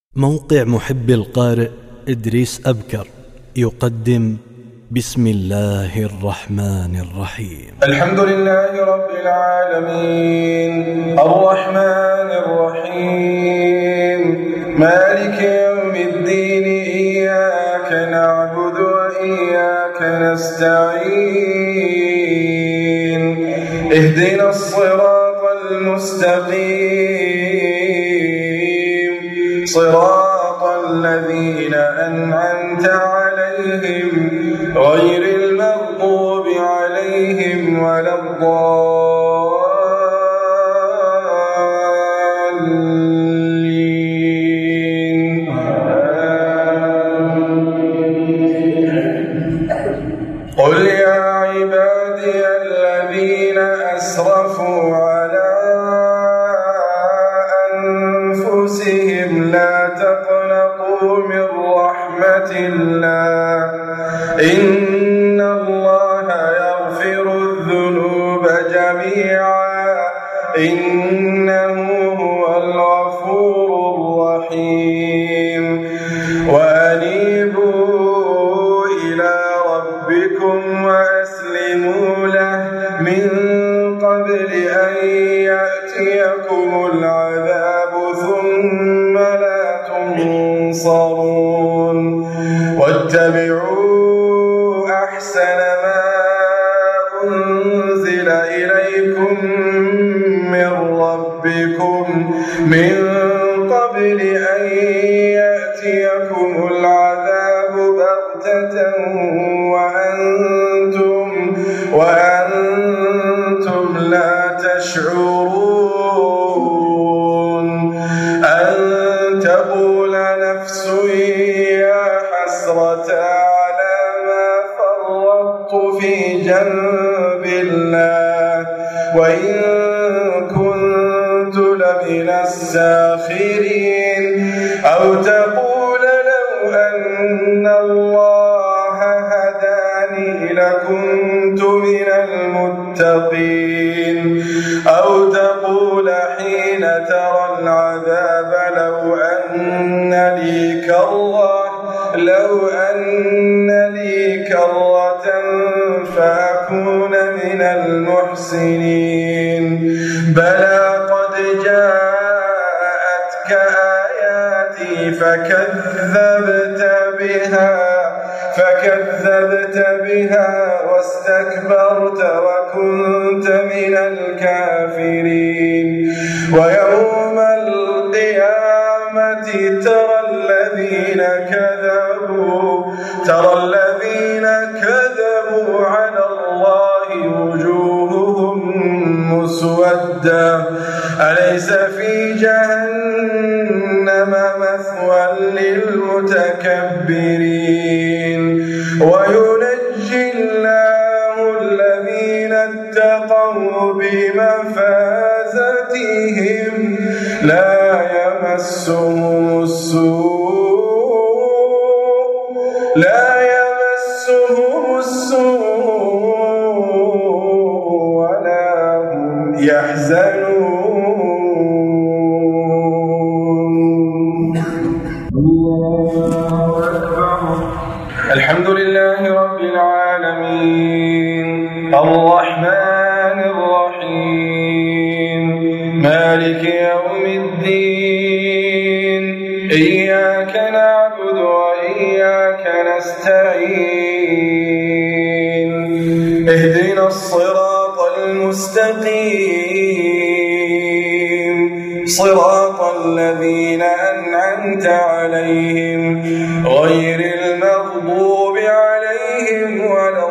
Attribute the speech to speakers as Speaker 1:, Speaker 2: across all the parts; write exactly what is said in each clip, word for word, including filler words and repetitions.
Speaker 1: موقع محب القارئ إدريس أبكر يقدم بسم الله الرحمن الرحيم.
Speaker 2: الحمد لله رب العالمين الرحمن الرحيم مالك يوم الدين إياك نعبد وإياك نستعين اهدنا الصراط المستقيم صراط الذين أنعمت عليهم غير المغضوب عليهم ولا الضالين. قل يا عبادي الذين أسرفوا على أنفسهم لا تقنطوا من رحمة الله إن الله يغفر الذنوب جميعا إنه هو الغفور الرحيم. وأنيبوا إلى ربكم وأسلموا له من قبل أن يأتيكم العذاب ثم لا تنصرون. واتبعوا أحسن ما أنزل إليكم من ربكم من قبل أن يأتيكم العذاب بغتة وأنتم, وأنتم لا تشعرون. أن تقول نفس يا حسرة على ما فرطت في جنب الله وإن كنت لمن الساخرين. أو تقول لو أن الله هداني لكنت من المتقين. أو تقول حين ترى العذاب لو أن لي كرة لو أن لي كرة فأكون من المحسنين. بلى قد جاءتك آياتي فكذبت بها فكذبت بها واستكبرت وكنت من الكافرين. ويوم القيامة ترى الذين كذبوا ترى الذين كذبوا على الله وجوههم مسودة أليس في جهنم مثوى للمتكبرين. وينجي الله الذين اتقوا بمفازتهم لا يمسهم السوء لا يمسهم السوء ولا هم يحزنون. الله أكبر. الحمد لله رب العالمين الرحمن الرحيم مالك يوم الدين إياك نعبد وإياك نستعين اهدنا الصراط المستقيم صراط الذين أنعمت عليهم غير المغضوب عليهم ولا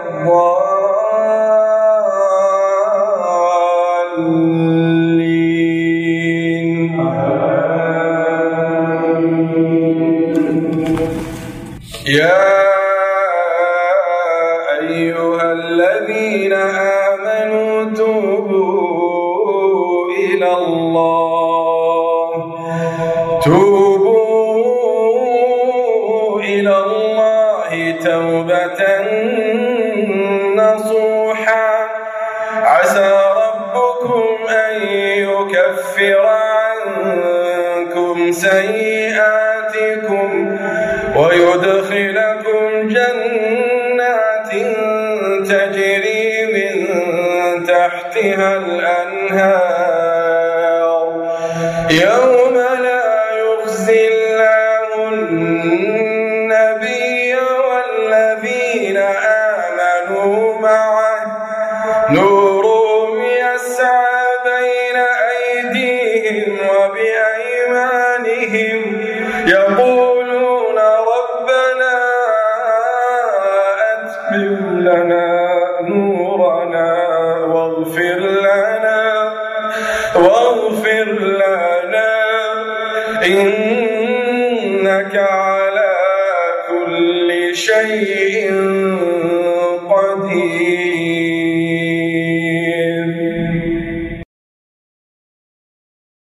Speaker 2: الضالين. يا أيها الذين آمنوا توبوا إلى الله توبوا إلى الله توبة نصوحا عسى ربكم أن يكفر عنكم سيئاتكم سيئاتكم ويدخلكم جنات تجري من تحتها الأنهار يوم لا يخزي الله النبي والذين آمنوا معه نورهم يسعى بين أيديهم وبأيمانهم يقولون ربنا أتمم لنا نورنا واغفر لنا واغفر لنا إنك على كل شيء قدير.